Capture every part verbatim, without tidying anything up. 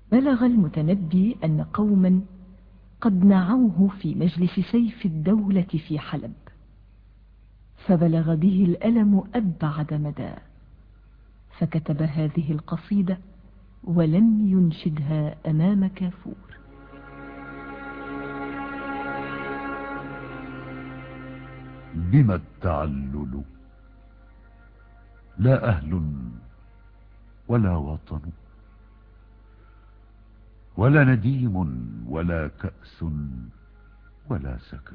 بلغ المتنبي أن قوما قد نعوه في مجلس سيف الدولة في حلب، فبلغ به الألم أبعد مدى، فكتب هذه القصيدة ولم ينشدها أمام كافور. بما التعلل؟ لا أهل ولا وطن، ولا نديم ولا كأس ولا سكن.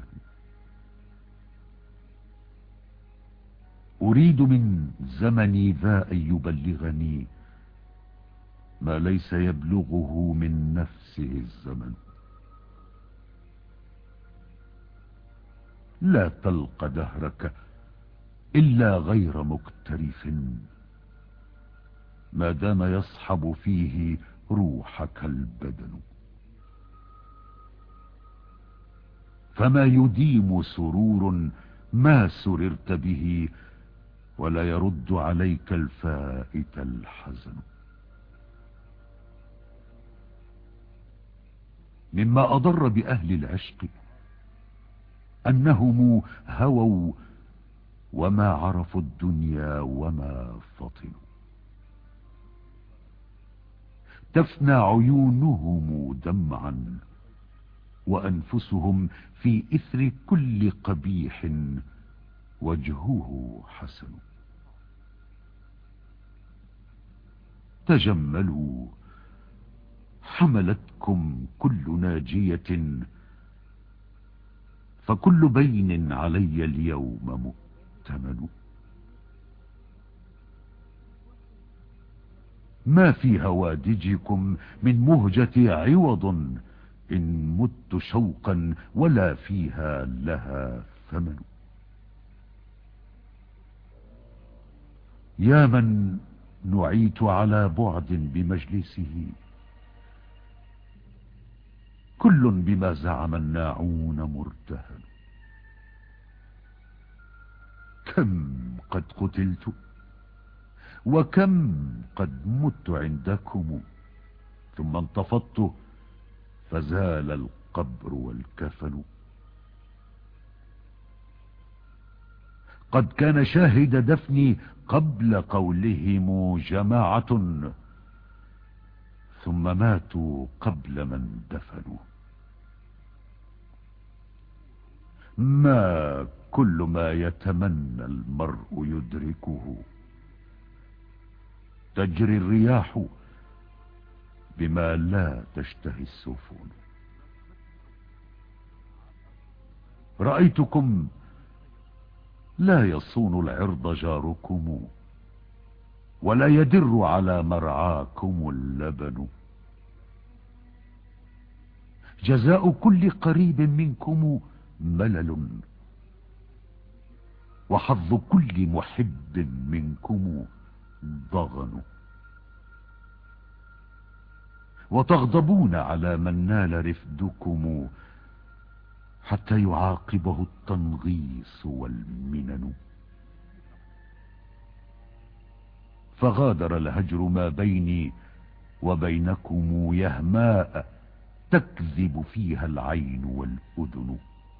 أريد من زمني ذا أن يبلغني ما ليس يبلغه من نفسه الزمن. لا تلق دهرك إلا غير مكترث، ما دام يصحب فيه روحك البدن. فما يديم سرور ما سررت به، ولا يرد عليك الفائت الحزن. مما أضر بأهل العشق أنهم هووا وما عرفوا الدنيا وما فطنوا. تفنى عيونهم دمعا، وأنفسهم في إثر كل قبيح وجهه حسن. تجملوا، حملتكم كل ناجية، فكل بين علي اليوم مؤتمن. ما في هوادجكم من مهجة عوض، إن مت شوقا ولا فيها لها ثمن. يا من نعيت على بعد بمجلسه، كل بما زعم الناعون مرتهن. كم قد قتلت وكم قد مت عندكم، ثم انتفضت فزال القبر والكفن. قد كان شاهد دفني قبل قولهم جماعة، ثم ماتوا قبل من دفنوا. ما كل ما يتمنى المرء يدركه، تجري الرياح بما لا تشتهي السفن. رأيتكم لا يصون العرض جاركم، ولا يدر على مرعاكم اللبن. جزاء كل قريب منكم ملل، وحظ كل محب منكم ضغن. وتغضبون على من نال رفدكم، حتى يعاقبه التنغيص والمنن. فغادر الهجر ما بيني وبينكم يهماء، تكذب فيها العين والأذن.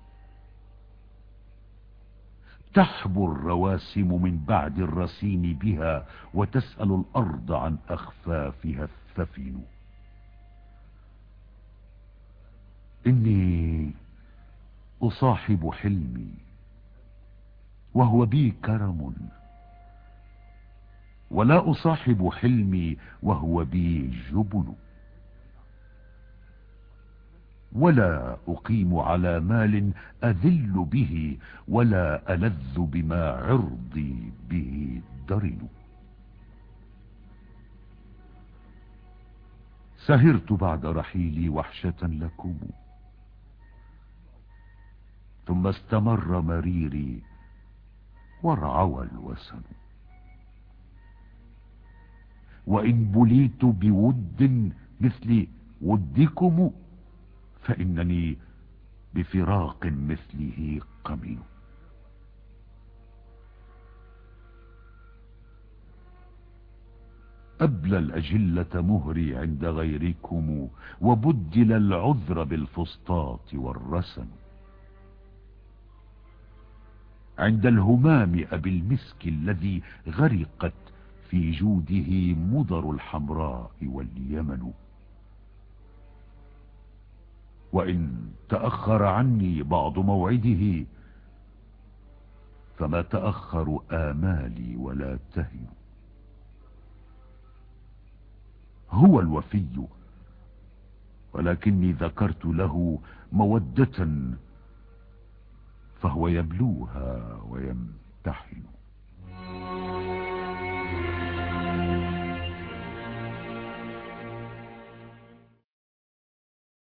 تحبو الرواسم من بعد الرسيم بها، وتسأل الأرض عن أخفافها الثفن. إني أصاحب حلمي وهو بي كرم، ولا أصاحب حلمي وهو بي جبن. ولا أقيم على مال أذل به، ولا ألذ بما عرضي به درن. سهرت بعد رحيلي وحشة لكم، ثم استمر مريري وارعوى الوسن. وإن بليت بود مثل ودكم، فإنني بفراق مثله قمن. أبلى الأجلة مهري عند غيركم، وبدل العذر بالفسطاط والرسن. عند الهمام أبي المسك الذي غرقت في جوده مضر الحمراء واليمن. وإن تأخر عني بعض موعده، فما تأخر آمالي ولا تهن. هو الوفي، ولكني ذكرت له مودة، فهو يبلوها ويمتحن.